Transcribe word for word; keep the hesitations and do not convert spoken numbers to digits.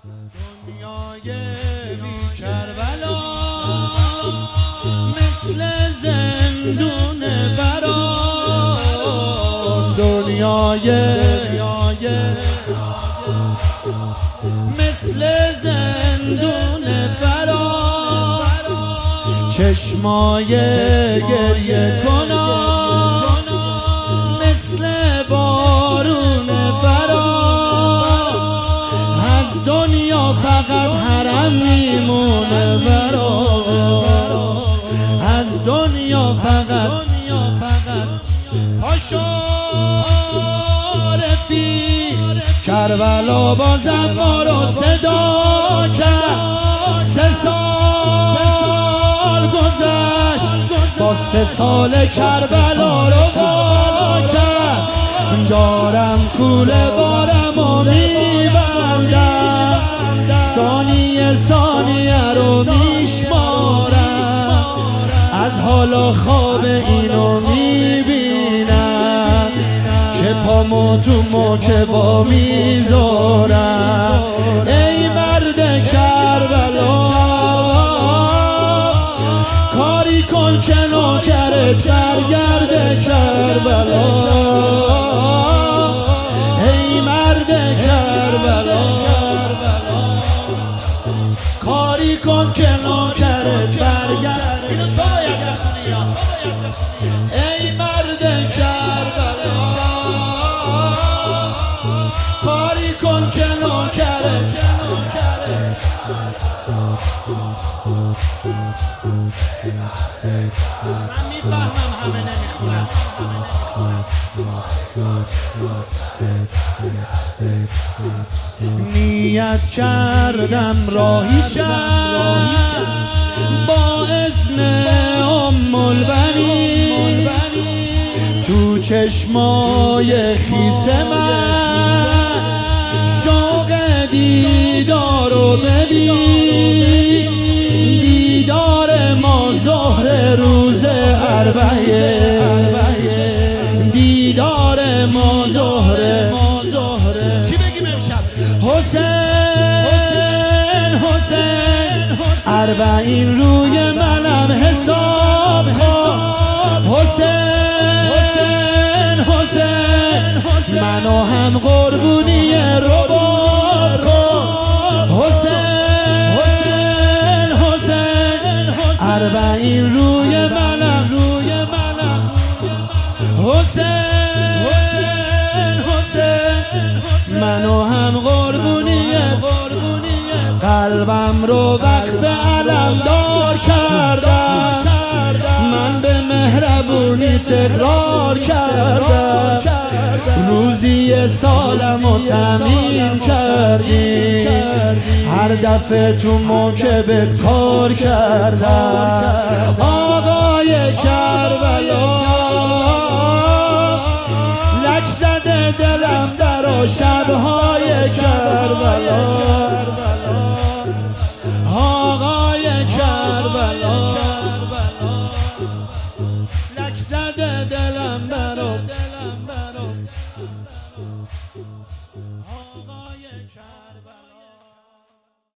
دنیای بی کربلا مثل زندون برا، دنیای مثل زندون برا، چشمای گریه کنان مثل بارون برا، از دنیا فقط حرم میمونه برا، از دنیا فقط پاشو رفیق کربلا بازم ما رو صدا کرد. سه سال گذشت با سه سال کربلا رو با کرد، دارم کوله بارم و میبندم، ثانیه ثانیه رو میشمارم، از حالا خواب اینو میبینم که پامو تو موکبا میذارم. ای مرد کربلا کاری کن که نوکرت برگرده کربلا، ای مرد کربلا کاری کن که نوکرت برگرده، اینو تو باید بخونی یا ای مرد کربلا کاری کن که نوکرت. من میفهمم همه نمیخونم، نیت کردم راهیشم با اذن ام البنین، تو چشمای خیس من شوق دیدارو ببین، دیدار ما ظهر روز اربعه، دیدار ما ظهر. چی بگیم امشب؟ حسین حسین اربعین روی منم حساب کن، حسین حسین منو هم قربونی رباب کن، حسین حسین اربعین روی منم حسین حسین منو هم قربونی، قلبم رو وقف علم دار کردم، من به مهربونی تقرار کردم، روزی سالم و تمیم کردی، هر دفعه تو موکبت کار کردم. آقای کربلا لک زده دلم در شبهای کربلا،